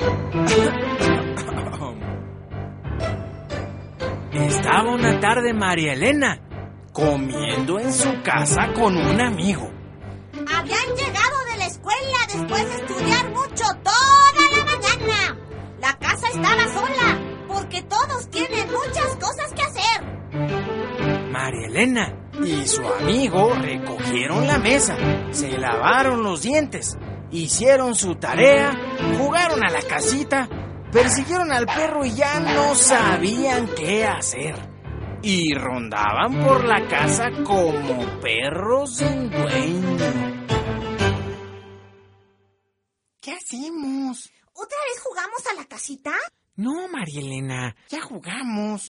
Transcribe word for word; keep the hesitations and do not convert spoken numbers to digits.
Estaba una tarde María Elena comiendo en su casa con un amigo. Habían llegado de la escuela después de estudiar mucho toda la mañana. La casa estaba sola porque todos tienen muchas cosas que hacer. María Elena y su amigo recogieron la mesa, se lavaron los dientes, hicieron su tarea, jugaron a la casita, persiguieron al perro y ya no sabían qué hacer. Y rondaban por la casa como perros sin dueño. ¿Qué hacemos? ¿Otra vez jugamos a la casita? No, María Elena, ya jugamos.